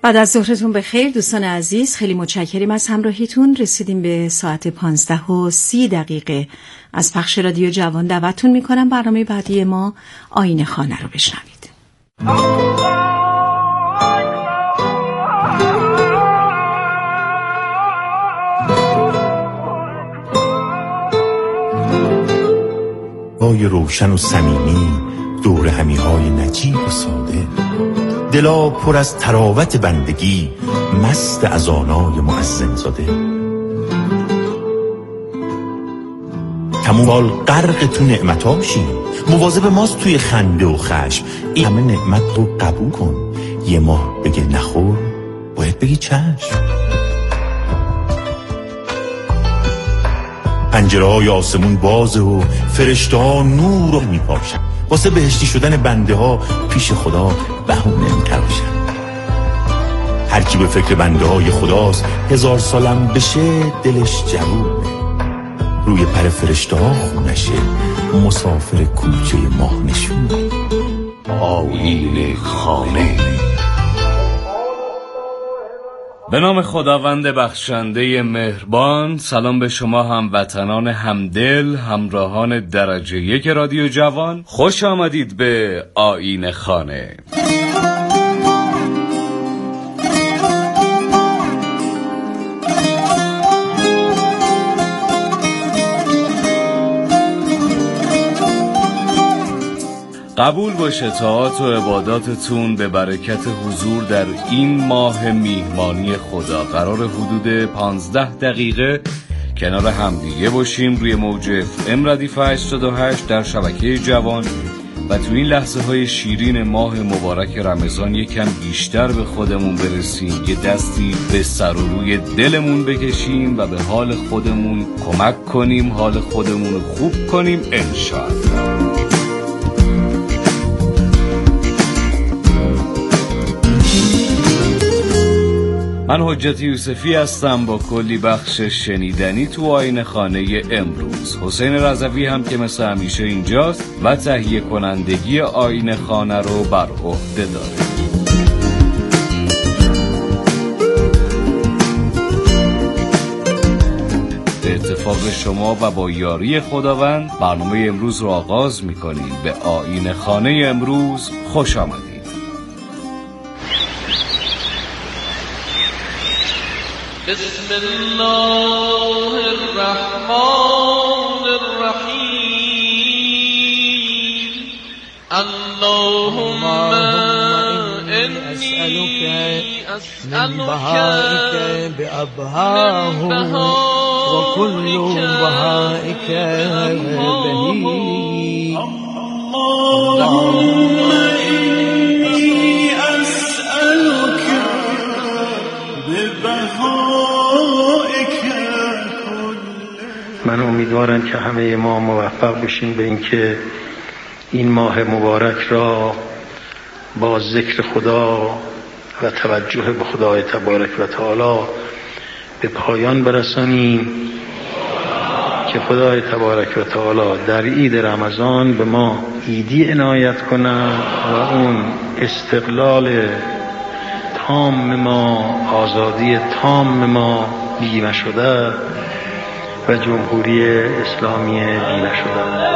بعد از ظهرتون بخیر دوستان عزیز، خیلی متشکریم از همراهیتون. رسیدیم به ساعت 15:30 از پخش رادیو جوان. دعوتتون میکنم برنامه بعدی ما آیین خانه رو بشنوید. وای روشن و صمیمی، دور همیهای نجیب و ساده، دلا پر از تراوت بندگی، مست از آنای مؤذن زاده. تموم بال غرق تو نعمت باشیم، مواظب ماست توی خنده و خشم. این همه نعمت رو قبول کن، یه ماه بگه نخور باید بگی چشم. پنجره‌های آسمون بازه و فرشته ها نور رو میپاشن، واسه بهشتی شدن بنده ها پیش خدا بهونه میتراشن. هر کی به فکر بنده های خداست، 1000 سالم بشه دلش جوونه. روی پر فرشته ها خونشه، مسافر کوچه ماه نشونه. آیین خانه. به نام خداوند بخشنده مهربان. سلام به شما هموطنان همدل، همراهان درجه 1 رادیو جوان. خوش آمدید به آیین خانه. قبول باشه طاعات و عباداتتون به برکت حضور در این ماه میهمانی خدا. قرار حدود 15 دقیقه کنار همدیگه باشیم روی موج FM ردیف 88 در شبکه جوان و تو این لحظه های شیرین ماه مبارک رمضان یکم بیشتر به خودمون برسیم، یه دستی به سر و روی دلمون بکشیم و به حال خودمون کمک کنیم، حال خودمون رو خوب کنیم انشاءالله. من حجت یوسفی هستم با کلی بخش شنیدنی تو آیین خانه امروز. حسین رضوی هم که مثل همیشه اینجاست و تهیه کنندگی آیین خانه رو بر عهده داره. به اتفاق شما و با یاری خداوند برنامه امروز رو آغاز می‌کنیم. به آیین خانه امروز خوش آمدید. بسم الله الرحمن الرحیم. اللهم انی اسألك بأبهاه و كل بهائك بهی. اللهم انی اسألك من امیدوارم که همه ما موفق بشیم به اینکه این ماه مبارک را با ذکر خدا و توجه به خدای تبارک و تعالی به پایان برسانیم که خدای تبارک و تعالی در عید رمضان به ما عیدی عنایت کند و اون استقلال تام ما، آزادی تام ما بیمه شده و جمهوری اسلامی بیمه شده.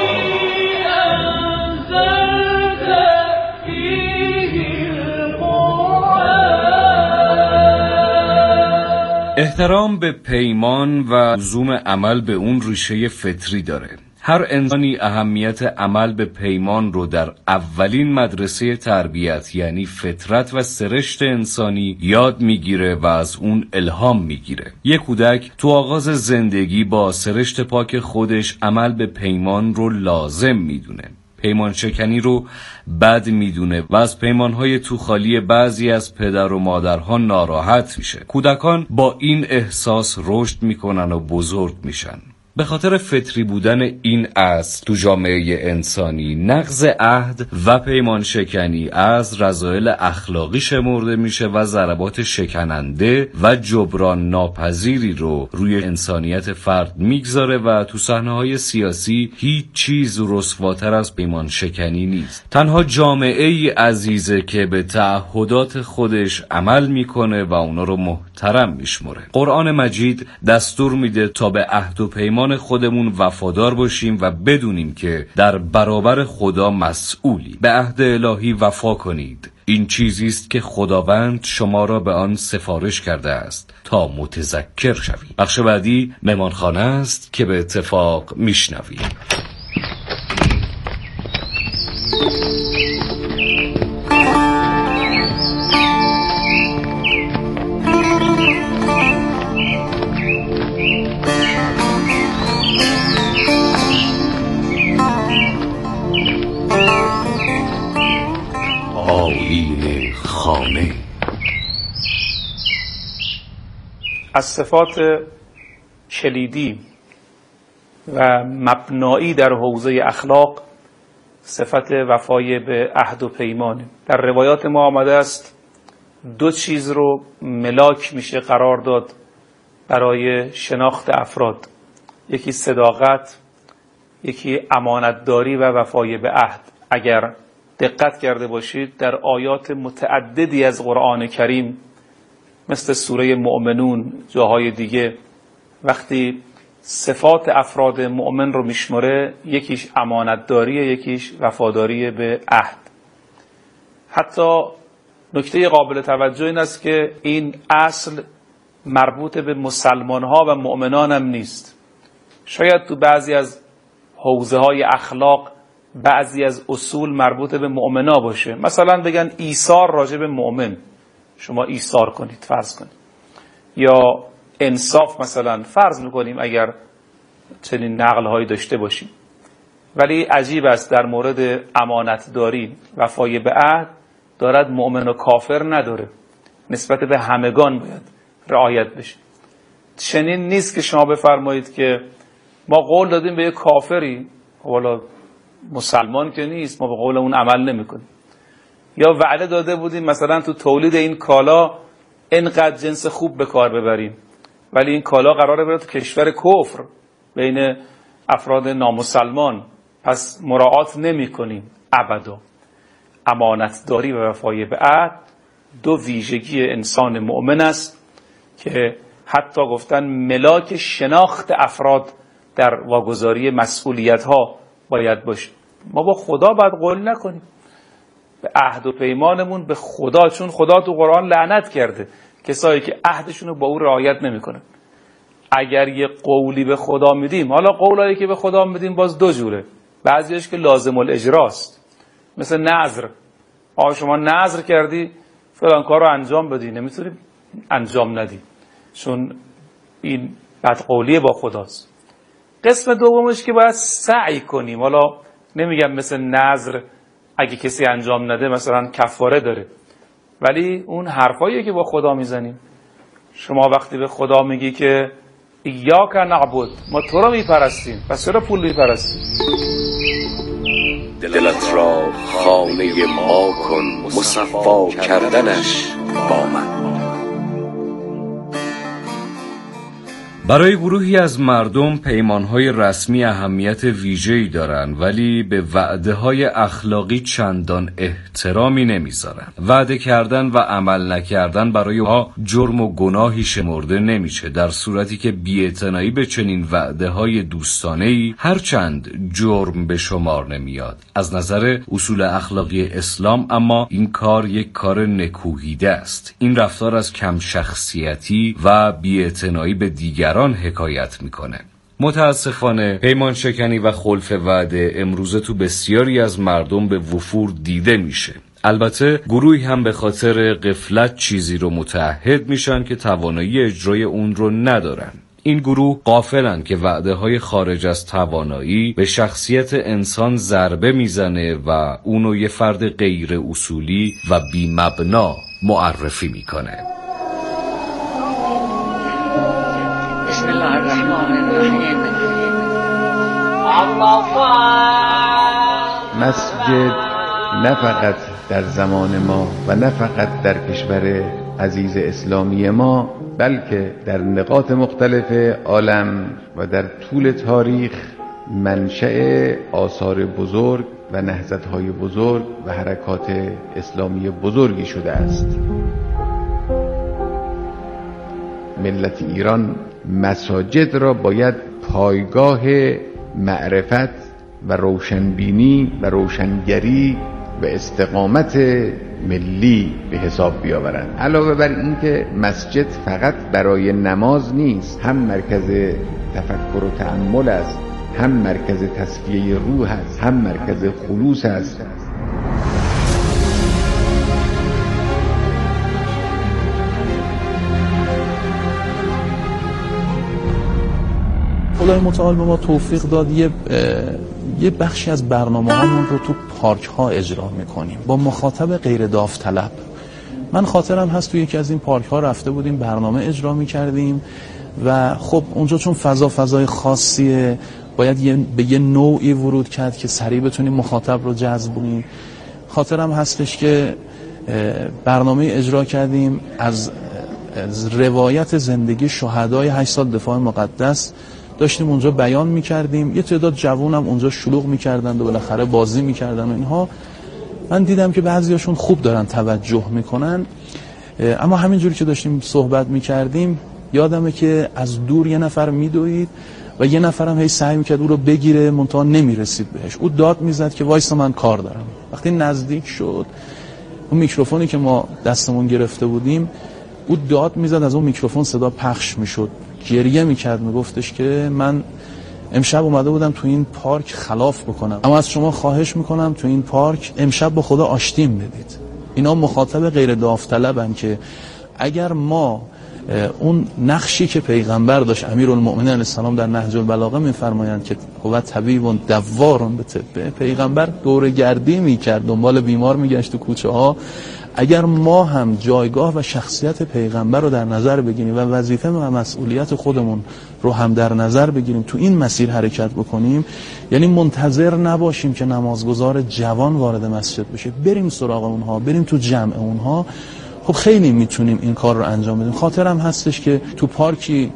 احترام به پیمان و لزوم عمل به اون ریشه فطری داره. هر انسانی اهمیت عمل به پیمان رو در اولین مدرسه تربیت یعنی فطرت و سرشت انسانی یاد میگیره و از اون الهام میگیره. یک کودک تو آغاز زندگی با سرشت پاک خودش عمل به پیمان رو لازم میدونه. پیمان شکنی رو بد میدونه و از پیمانهای توخالی بعضی از پدر و مادرها ناراحت میشه. کودکان با این احساس رشد میکنن و بزرگ میشن. به خاطر فطری بودن این اصل تو جامعه انسانی، نقض عهد و پیمان شکنی از رذایل اخلاقی شمرده میشه و ضربات شکننده و جبران ناپذیری رو روی انسانیت فرد میگذاره و تو صحنه‌های سیاسی هیچ چیز رسواتر از پیمان شکنی نیست. تنها جامعه‌ای عزیزه که به تعهدات خودش عمل میکنه و اونا رو محترم میشمره. قرآن مجید دستور میده تا به عهد و پیمان خودمون وفادار باشیم و بدونیم که در برابر خدا مسئولی. به عهد الهی وفا کنید. این چیزی است که خداوند شما را به آن سفارش کرده است تا متذکر شوید. بخش بعدی مهمانخانه است که به اتفاق میشنویم. آیین خانه. از صفات کلیدی و مبنایی در حوزه اخلاق صفت وفای به عهد و پیمان. در روایات ما آمده است دو چیز رو ملاک میشه قرار داد برای شناخت افراد، یکی صداقت، یکی امانتداری و وفای به عهد. اگر دقت کرده باشید در آیات متعددی از قرآن کریم مثل سوره مؤمنون، جاهای دیگه، وقتی صفات افراد مؤمن رو میشمره، یکیش امانتداریه، یکیش وفاداری به عهد. حتی نکته قابل توجه این است که این اصل مربوط به مسلمان ها و مؤمنان هم نیست. شاید تو بعضی از حوزه های اخلاق بعضی از اصول مربوط به مؤمنا باشه، مثلا بگن ایثار راجع به مؤمن، شما ایثار کنید فرض کنید، یا انصاف مثلا فرض میکنیم اگر چنین نقل هایی داشته باشیم. ولی عجیب است در مورد امانتداری، وفای به عهد دارد مؤمن و کافر نداره، نسبت به همگان باید رعایت بشه. چنین نیست که شما بفرمایید که ما قول دادیم به یک کافری، والا مسلمان که نیست، ما به قول اون عمل نمی کنیم. یا وعده داده بودیم مثلا تو تولید این کالا اینقدر جنس خوب به کار ببریم، ولی این کالا قراره بره تو کشور کفر بین افراد نامسلمان، پس مراعات نمی کنیم ابدا. امانتداری و وفای به عهد دو ویژگی انسان مؤمن است که حتی گفتن ملاک شناخت افراد در واگذاری مسئولیت ها باید باشه. ما با خدا باید قول نکنیم، به عهد و پیمانمون به خدا، چون خدا تو قرآن لعنت کرده کسایی که عهدشون رو با او رعایت نمیکنن. اگر یه قولی به خدا میدیم، حالا قولایی که به خدا میدیم باز دو جوره، بعضیش که لازم الاجراست، مثل نذر. شما نذر کردی فلان کار رو انجام بدی، نمیتونی انجام ندی، چون این بدقولی با خداست. قسم دومش که باید سعی کنیم، حالا نمیگم مثل نذر اگه کسی انجام نده مثلا کفاره داره، ولی اون حرفایی که با خدا میزنیم. شما وقتی به خدا میگی که ایاک نعبد، ما تو رو میپرستیم، پس چرا پول میپرستیم؟ دلت را خانه ما کن، مصفا کردنش با من. برای گروهی از مردم پیمانهای رسمی اهمیت ویژه‌ای دارند، ولی به وعده‌های اخلاقی چندان احترامی نمیذارن. وعده کردن و عمل نکردن برای ها جرم و گناهی شمرده نمیشه، در صورتی که بی‌اعتنایی به چنین وعده‌های دوستانه‌ای هرچند جرم به شمار نمیاد. از نظر اصول اخلاقی اسلام اما این کار یک کار نکوهیده است. این رفتار از کم شخصیتی و بی‌اعتنایی به دیگران حکایت میکنه. متاسفانه پیمان شکنی و خلف وعده امروزه تو بسیاری از مردم به وفور دیده میشه. البته گروهی هم به خاطر غفلت چیزی رو متعهد میشن که توانایی اجرای اون رو ندارن. این گروه غافلن که وعده های خارج از توانایی به شخصیت انسان ضربه میزنه و اونو یه فرد غیر اصولی و بی مبنا معرفی میکنه. بسم الله الرحمن الرحیم مسجد نه فقط در زمان ما و نه فقط در کشور عزیز اسلامی ما، بلکه در نقاط مختلف عالم و در طول تاریخ منشأ آثار بزرگ و نهضت‌های بزرگ و حرکات اسلامی بزرگی شده است. ملت ایران مساجد را باید پایگاه معرفت و روشنبینی و روشنگری و استقامت ملی به حساب بیاورند. علاوه بر این که مسجد فقط برای نماز نیست، هم مرکز تفکر و تأمل است، هم مرکز تصفیه روح است، هم مرکز خلوص است. خدای متعال به ما توفیق داد یه بخشی از برنامه‌هامون رو تو پارک‌ها اجرا می‌کنیم با مخاطب غیر داوطلب. من خاطرم هست تو یکی از این پارک‌ها رفته بودیم برنامه اجرا می‌کردیم و خب اونجا چون فضای خاصیه باید به یه نوعی ورود کرد که سریع بتونیم مخاطب رو جذب کنیم. خاطرم هستش که برنامه اجرا کردیم از روایت زندگی شهدای 8 سال دفاع مقدس، داشتیم اونجا بیان میکردیم. یه تعداد جوونم اونجا شلوغ میکردن و بالاخره بازی میکردن و اینها. من دیدم که بعضیاشون خوب دارن توجه میکنن، اما همینجوری که داشتیم صحبت میکردیم یادمه که از دور یه نفر میدوید و یه نفرم هی سعی میکرد او رو بگیره منتها نمیرسید بهش. او داد میزد که وایسا من کار دارم. وقتی نزدیک شد اون میکروفونی که ما دستمون گرفته بودیم، او داد میزد، از اون میکروفون صدا پخش میشد، گریه میکرد، میگفتش که من امشب اومده بودم تو این پارک خلاف بکنم، اما از شما خواهش میکنم تو این پارک امشب با خدا آشتیم بدید. اینا مخاطب غیر داوطلبن که اگر ما اون نقشی که پیغمبر داشت، امیرالمؤمنین علیه السلام در نهج البلاغه میفرمایند که هو طبیب دوار بطبه، پیغمبر دوره‌گردی میکرد، دنبال بیمار میگشت تو کوچه ها. اگر ما هم جایگاه و شخصیت پیغمبر رو در نظر بگیریم و وظیفه و مسئولیت خودمون رو هم در نظر بگیریم، تو این مسیر حرکت بکنیم، یعنی منتظر نباشیم که نمازگزار جوان وارد مسجد بشه، بریم سراغ اونها، بریم تو جمع اونها، خب خیلی میتونیم این کار رو انجام بدیم. خاطرم هستش که تو پارکی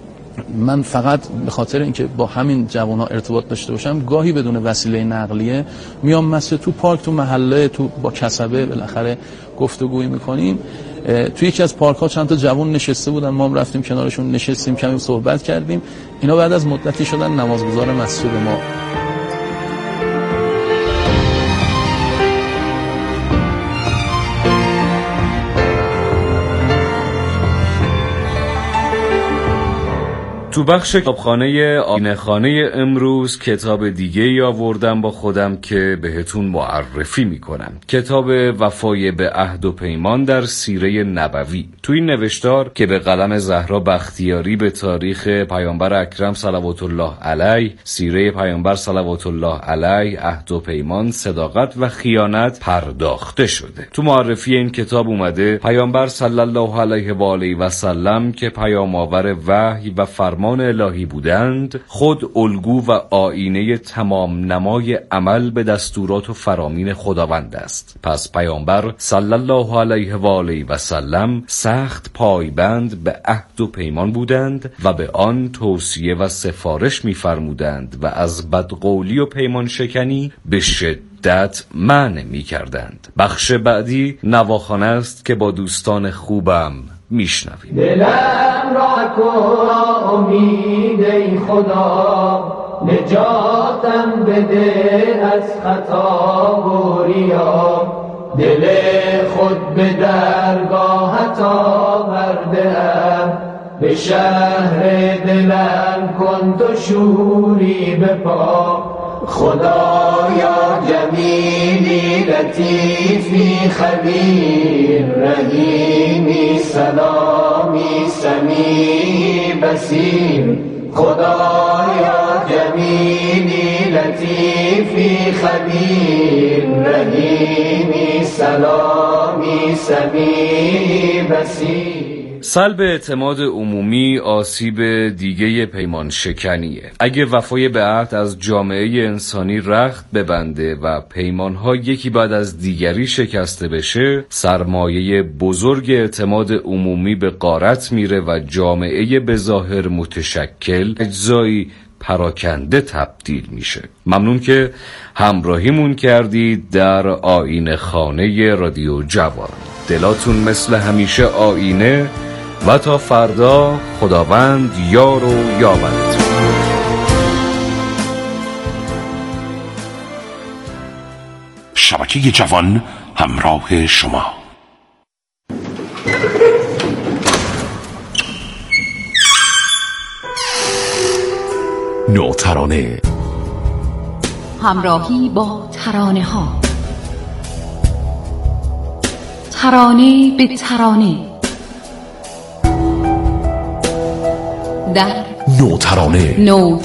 من فقط به خاطر اینکه با همین جوان‌ها ارتباط داشته باشم گاهی بدون وسیله نقلیه میام مسجد، تو پارک، تو محله، تو با کسبه بالاخره گفتگویی میکنیم. تو یکی از پارک‌ها چند تا جوان نشسته بودن، ما هم رفتیم کنارشون نشستیم، کمی صحبت کردیم. اینا بعد از مدتی شدن نمازگزار مسجد ما. تو بخش کتابخانه آینه‌خانه امروز کتاب دیگه‌ای آوردم با خودم که بهتون معرفی میکنم. کتاب وفای به عهد و پیمان در سیره نبوی. تو این نوشتار که به قلم زهرا بختیاری به تاریخ پیامبر اکرم صلوات الله علیه، سیره پیامبر صلوات الله علیه، عهد و پیمان، صداقت و خیانت پرداخته شده. تو معرفی این کتاب اومده پیامبر صلی الله علیه و آله و سلم که پیام آور وحی و فرمان الهی بودند، خود الگو و آینه تمام نمای عمل به دستورات و فرامین خداوند است. پس پیامبر صلی الله علیه و آله و سلم سخت پایبند به عهد و پیمان بودند و به آن توصیه و سفارش می‌فرمودند و از بدقولی و پیمان شکنی به شدت منع می‌کردند. بخش بعدی نواخوانه است که با دوستان خوبم میشنویم. دلم را کن امید ای خدا، نجاتم بده از خطا و ریا، دل خود به درگاهت آورده‌ام، به شهر دلم کن تو شوری بپا، خدایا جمیلی لطیفی خبیر، رحیمی سلامی سمیعی بصیر، خدایا جمیلی لطیفی خبیر، رحیمی سلامی سمیعی بصیر. سلب اعتماد عمومی آسیب دیگه پیمان شکنیه. اگه وفای به عهد از جامعه انسانی رخت ببنده و پیمانها یکی بعد از دیگری شکسته بشه، سرمایه بزرگ اعتماد عمومی به غارت میره و جامعه به ظاهر متشکل اجزایی پراکنده تبدیل میشه. ممنون که همراهیمون کردید در آینه خانه رادیو جوان. دلاتون مثل همیشه آینه و تا فردا خداوند یار و یاورتون. شبکه جوان همراه شما. نوترانه، همراهی با ترانه ها، ترانه به ترانه در نوترانه.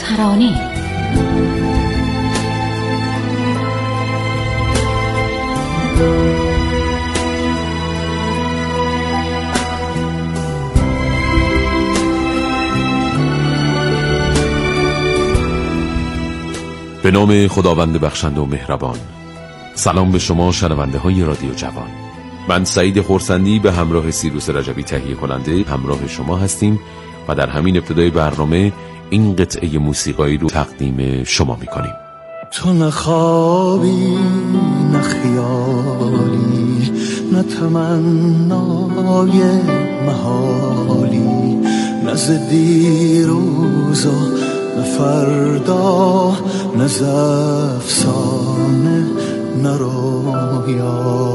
به نام خداوند بخشنده و مهربان. سلام به شما شنونده های رادیو جوان. من سعید خرسندی به همراه سیروس رجبی تهیه کننده همراه شما هستیم و در همین ابتدای برنامه این قطعه موسیقایی رو تقدیم شما میکنیم. تو نه خوابی نه خیالی، نه تمنای محالی، نه ز دیروز و نه فردا، نه ز افسانه نه رویا.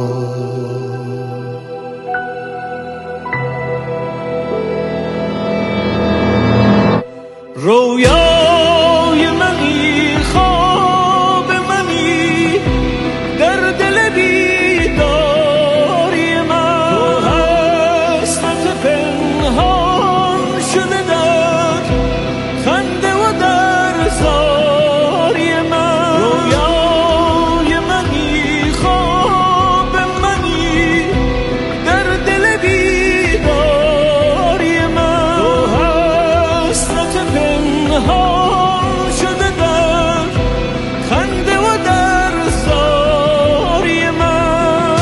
رویای منی، خواب منی، در دل بیداری من، تو حسرت پنهان شده در خنده و در زاری من. رویای منی، خواب منی، در دل بیداری من، تو حسرت پنهان شده در خنده و در زاری من.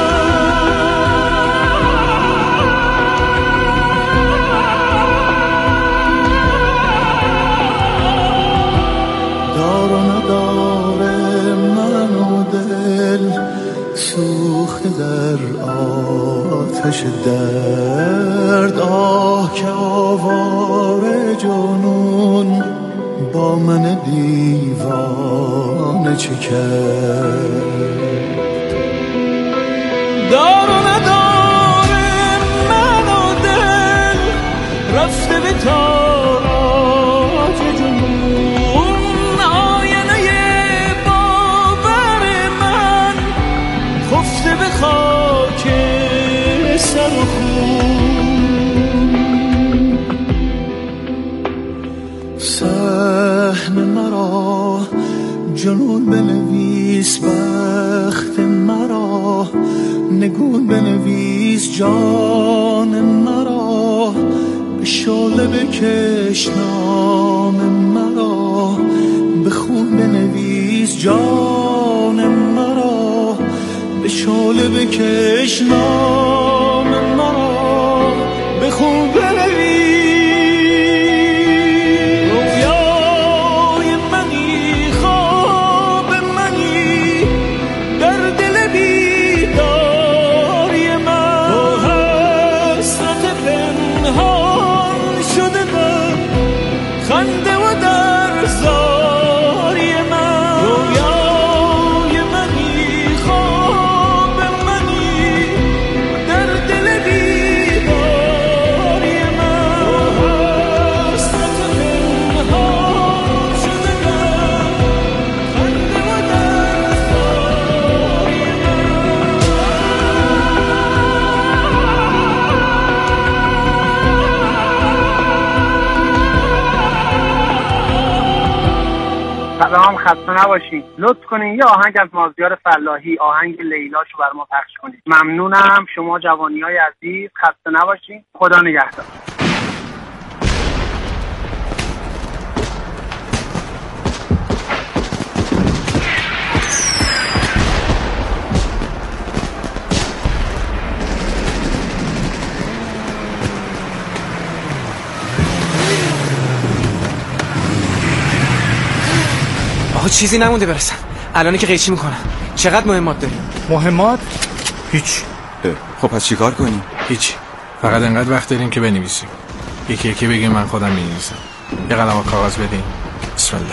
دار و نداره من و دل سوخته در آتش درد. آه که آواره جنون با من دیوانه چه کرد. دار و نداره من و دل رفته به تاراج جنون. آینه باور من خفته به خاک سر و خون. صحن مرا جنون بنویس، بخت مرا نگون بنویس، جان مرا به شعله بکش، نام مرا به خون بنویس، جان مرا به شعله بکش، نام مرا به خون بنویس. شنونده هم خسته نباشین. لطف کنین یه آهنگ از مازیار فلاحی، آهنگ لیلاشو بر ما پخش کنید. ممنونم. شما جوانیای عزیز خسته نباشین. خدا نگهدار. آقا چیزی نمونده برسن. الانی که قیچی میکنن. چقدر مهمات داریم؟ مهمات؟ هیچ. خب پس چیکار کنیم؟ هیچ. فقط انقدر وقت داریم که بنویسیم. یکی یکی بگیم من خودم می‌نویسم. یه قلم و کاغذ بدین. بسم الله.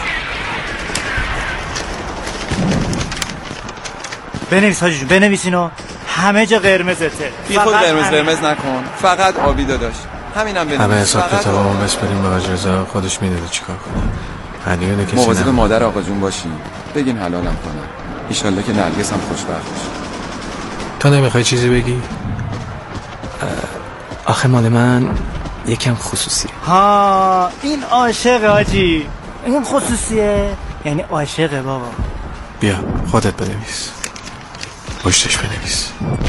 بنویس حاجی جون، بنویسینو. همه جا قرمزته. بی خود قرمز نکن. فقط آبی داداش. همینم بنویس. همه حساب کتابمون بسپریم به حاج رضا، خودش میدونه چیکار کنه. هدیه کسی مواظب مادر آقا جون باشین. بگین حلالم کنن. ان شاءالله که نرگس هم خوشبخت بشه. تو نمیخوای چیزی بگی؟ آخه مال من یکم خصوصیه. ها این عاشق حاجی. این خصوصیه یعنی عاشقه بابا. بیا خودت بنویس. پشتش بنویس.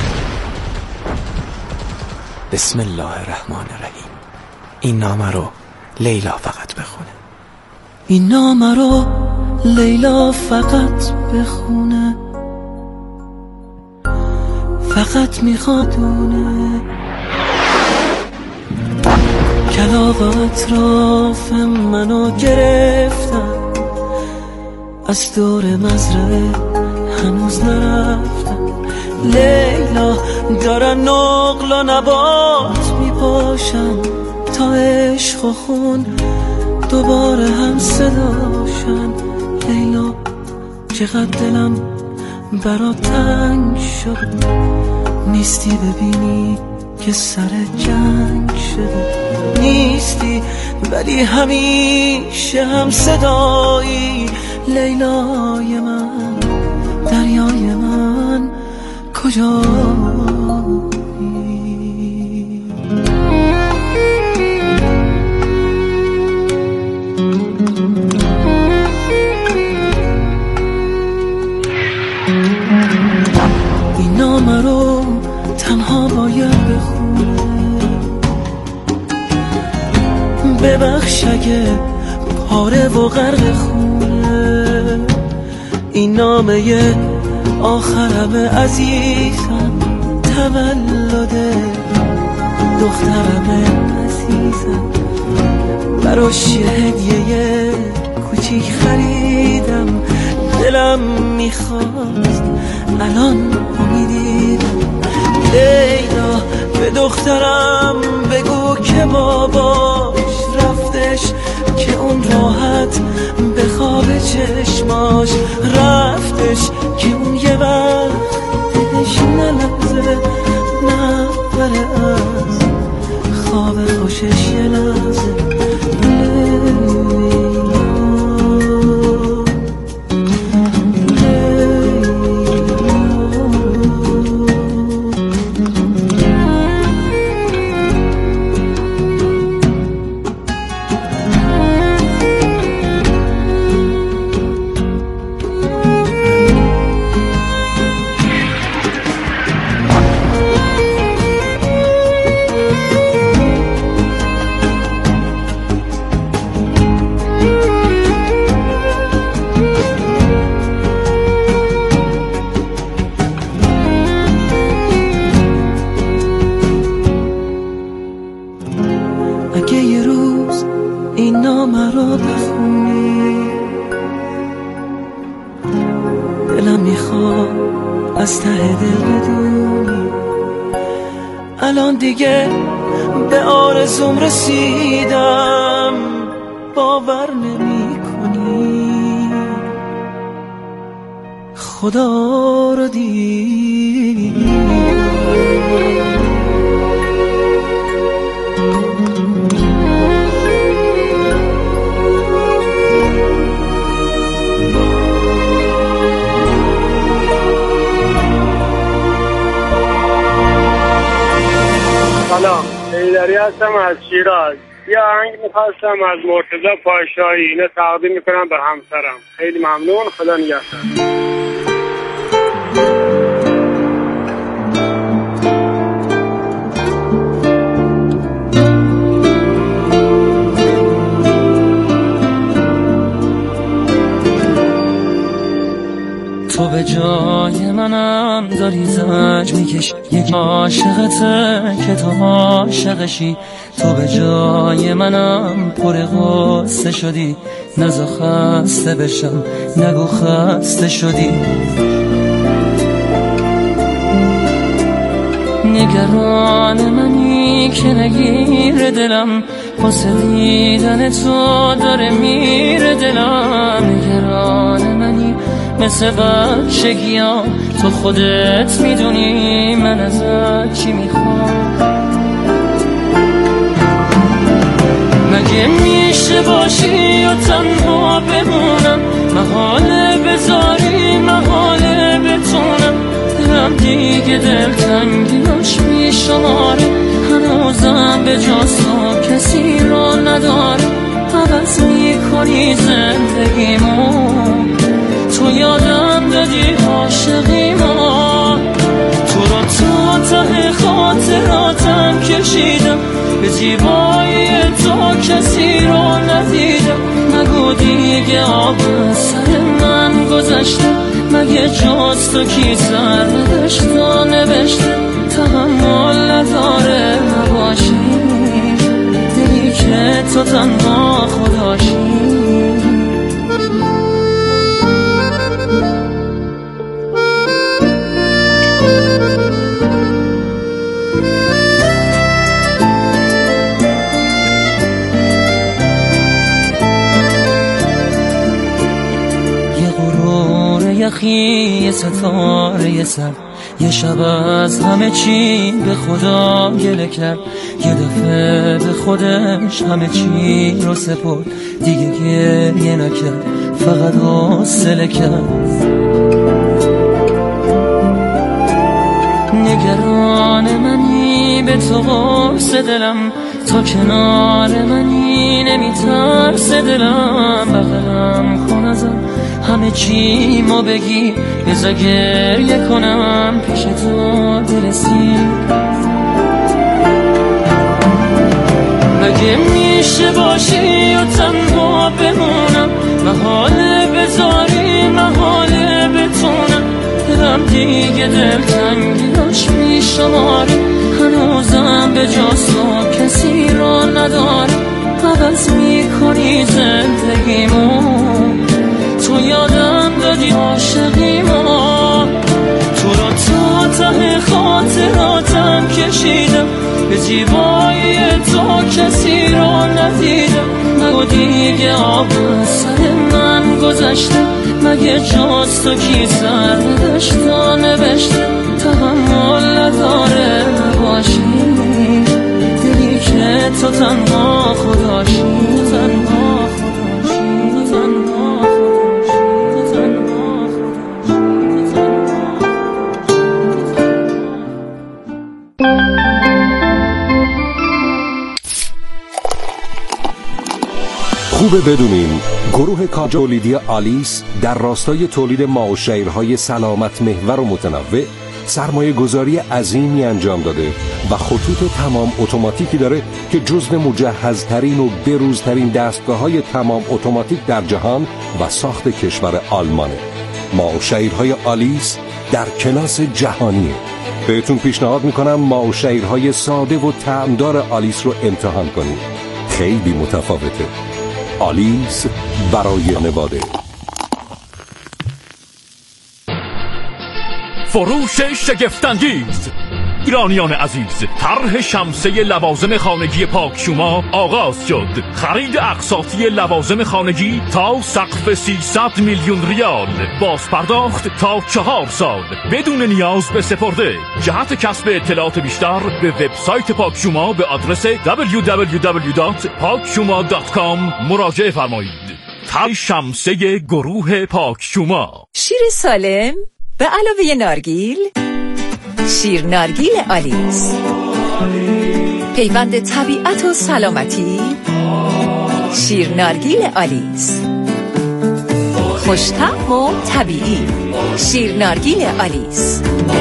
بسم الله الرحمن الرحیم. این نامه رو لیلا فقط بخونه. این نامه رو لیلا فقط بخونه. فقط میخواد دونه کلاغ اطراف منو گرفتن. از دور مزرعه هنوز نرفتن. لیلا دارن نقل و نبات میپاشن تا عشق و خون دوباره هم صداشن. لیلا چقدر دلم برات تنگ شد. نیستی ببینی که سر جنگ شده. نیستی ولی همیشه هم صدایی. لیلای من، دریای من، کجایی؟ این نامه رو تنها باید بخونه. ببخش اگه پاره و غرق خونه. این نامه آخرم عزیزم، تولد دخترم عزیزم. براش یه هدیه کوچیک خریدم. دلم میخواست الان امیدیدم. لیلا به دخترم بگو که باباش رفتش، که اون راحت به خواب چشماش رفتش، که اون یه وقت دلش نلرزه نبره از خواب خوشش یه لحظه. از ته دل بدونی الان دیگه به آرزوم رسیدم. باور نمی کنی خدا رو دیدم. سلام، حیدری هستم از شیراز. یه آهنگ میخواستم از مرتضی پاشایی، اینو تقدیم میکنم به همسرم. خیلی ممنون، خدا نگهدار. تو به جای منم داری زج میکشی، یک عاشقته که تو عاشقشی. تو به جای منم پر غصه شدی، نزا خسته بشم نگو خسته شدی. نگران منی که نگیر دلم، واسه دیدن تو داره میره دلم. نگران منی مثل بچگیام، تو خودت میدونی من ازت چی میخوام. مگه میشه باشی و تنها بمونم، محاله بذاری محاله بتونم. دلم دیگه دلتنگیاش میشماره، هنوزم به جز تو کسی رو نداره. عوض میکنی زندگیمو، تو یادم دادی عاشقیمو. تو رو تا ته خاطراتم کشیدم، به زیبایی تو کسی رو ندیدم. نگو دیگه آب سر من گذشته، مگه جز تو کی سر نداشت و نوشته. تحمل نداره نباشی، دلی که تو تنها خداشی. یه ستاره سر، یه شب از همه چی به خدا گله کرد. یه دفعه به خودش همه چی رو سپرد، دیگه گریه نکرد فقط حوصله کرد. نگران منی به تو قرص دلم، تا کنار منی نمیترس دلم. بغلم کن ازم همه چی ما بگی، بذار گریه کنم پیش تو برسی. مگه میشه باشی و تنها بمونم، محاله بذاری محاله بتونم. دلم دیگه دلتنگیاش میشماره، هنوزم به جز تو کسی رو نداره. عوض میکنی زندگیمو، تو یادم دادی عاشقیمو. تو رو تا ته خاطراتم کشیدم، به زیبایی تو کسی رو ندیدم. نگو دیگه آب سر من گذشته، مگه جز تو کی سر نداشت و نوشته. تحمل نداره نباشی، دلی که تو تنها خداشی. تنها خداشی، تنها خوبه بدونین گروه تولیدی آلیس در راستای تولید ماء و شیرهای سلامت محور و متنوع سرمایه گذاری عظیمی انجام داده و خطوط تمام اتوماتیکی داره که جزو مجهزترین و بروزترین دستگاه‌های تمام اتوماتیک در جهان و ساخت کشور آلمانه. ماء و شیرهای آلیس در کلاس جهانیه. بهتون پیشنهاد میکنم ماء و شیرهای ساده و طعمدار آلیس رو امتحان کنید. خیلی متفاوته. آلیس برای خانواده. فروش شگفت‌انگیز. ایرانیان عزیز، طرح شمسه لوازم خانگی پاکشوما آغاز شد. خرید اقساطی لوازم خانگی تا سقف 300 میلیون ریال، باز پرداخت تا 4 سال بدون نیاز به سپرده. جهت کسب اطلاعات بیشتر به وبسایت پاکشوما به آدرس www.pakshuma.com مراجعه فرمایید. طرح شمسه گروه پاکشوما. شیر سالم به علاوه نارگیل، شیر نارگیل آلیس. پیوند طبیعت و سلامتی. شیرنارگیل آلیس، خوش‌طعم و طبیعی. شیرنارگیل آلیس.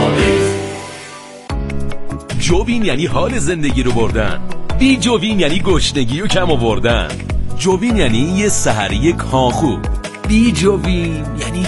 جوین یعنی حال زندگی رو بردن، بی جوین یعنی گشنگی و کم آوردن. جوین یعنی یه سحری کاخو، بی جوین یعنی